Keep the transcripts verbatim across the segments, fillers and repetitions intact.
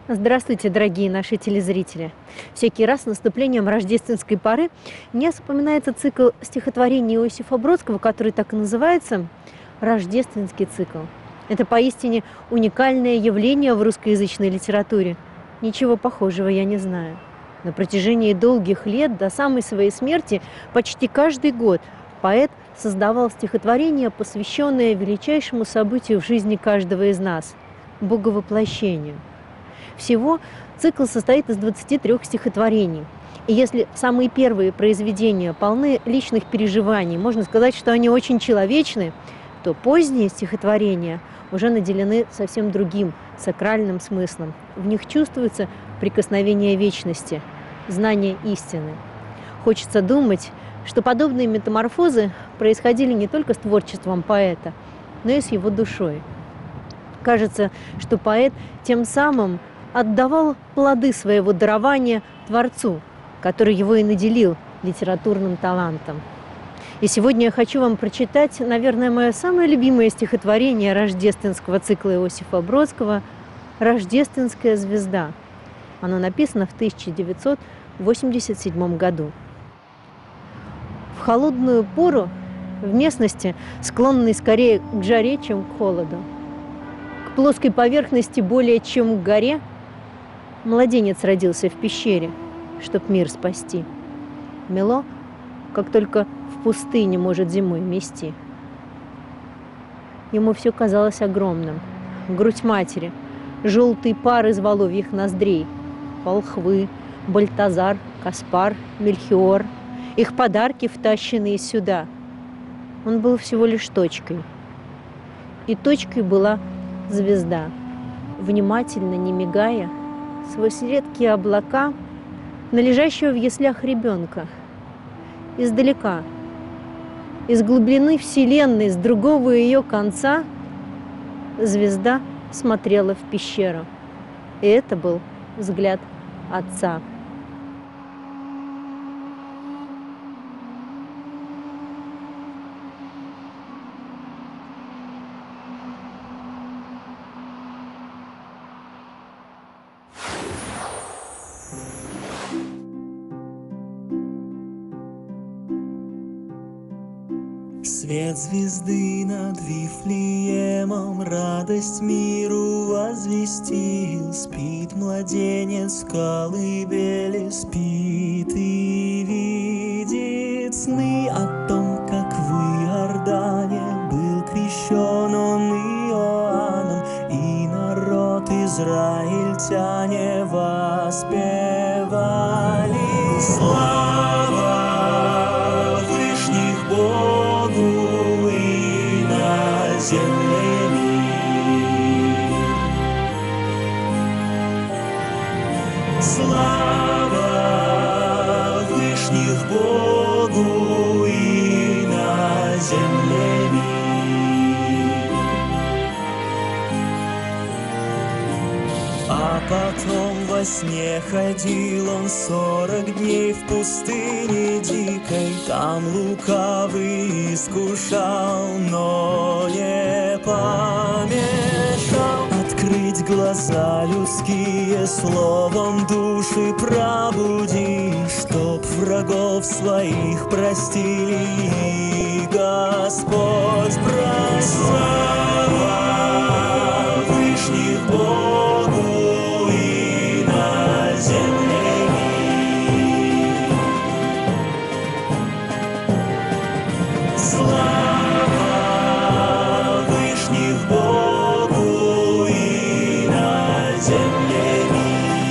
Здравствуйте, дорогие наши телезрители! Всякий раз с наступлением рождественской поры мне вспоминается цикл стихотворений Иосифа Бродского, который так и называется «Рождественский цикл». Это поистине уникальное явление в русскоязычной литературе. Ничего похожего я не знаю. На протяжении долгих лет, до самой своей смерти, почти каждый год поэт создавал стихотворения, посвященные величайшему событию в жизни каждого из нас – Боговоплощению. Всего цикл состоит из двадцати трёх стихотворений. И если самые первые произведения полны личных переживаний, можно сказать, что они очень человечны, то поздние стихотворения уже наделены совсем другим сакральным смыслом. В них чувствуется прикосновение вечности, знание истины. Хочется думать, что подобные метаморфозы происходили не только с творчеством поэта, но и с его душой. Кажется, что поэт тем самым отдавал плоды своего дарования Творцу, который его и наделил литературным талантом. И сегодня я хочу вам прочитать, наверное, мое самое любимое стихотворение рождественского цикла Иосифа Бродского «Рождественская звезда». Оно написано в тысяча девятьсот восемьдесят седьмом году. В холодную пору в местности, склонной скорее к жаре, чем к холоду, к плоской поверхности более чем к горе, младенец родился в пещере, чтоб мир спасти. Мело, как только в пустыне может зимой мести. Ему все казалось огромным. Грудь матери, желтый пар из воловьих ноздрей, волхвы, Бальтазар, Каспар, Мельхиор, их подарки, втащенные сюда. Он был всего лишь точкой. И точкой была звезда, внимательно, не мигая, сквозь редкие облака на лежащего в яслях ребенка. Издалека, из глубины вселенной, с другого ее конца, звезда смотрела в пещеру. И это был взгляд отца. Свет звезды над Вифлеемом радость миру возвестил. Спит младенец в колыбели, спит и видит сны о том, как в Иордане был крещен он Иоанном, и народ израильтяне воспевали слава Вышних Богу и на земле мир. Слава Вышних Богу и на земле мир. А потом во сне ходил он сорок дней в пустыне дикой, там лукавый искушал, но не помешал открыть глаза людские, словом души пробуди, чтоб врагов своих простили и Господь простил. Слава Вышних Богу и на земле мир. Слава Вышних Богу и на земле мир.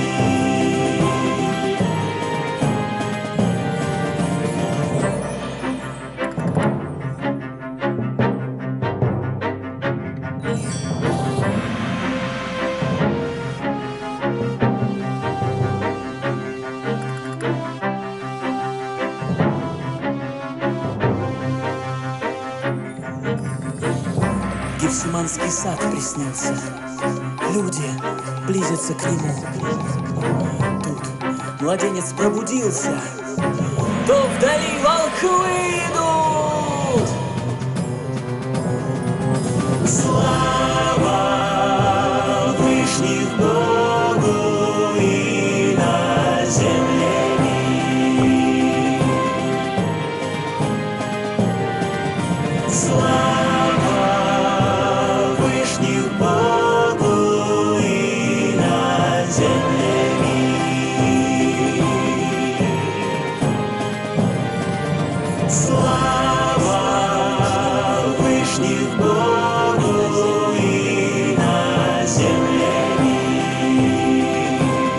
Гефсиманский сад приснился, люди близятся к нему. Тут младенец пробудился, то вдали волхвы идут. Слава Вышних Богу вышних Богу и на земле мир. Слава вышних Богу и на земле мир.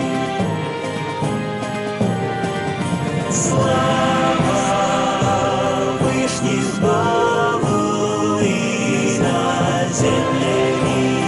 Слава вышних Богу и на земле мир.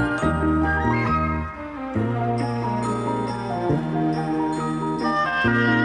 Thank you.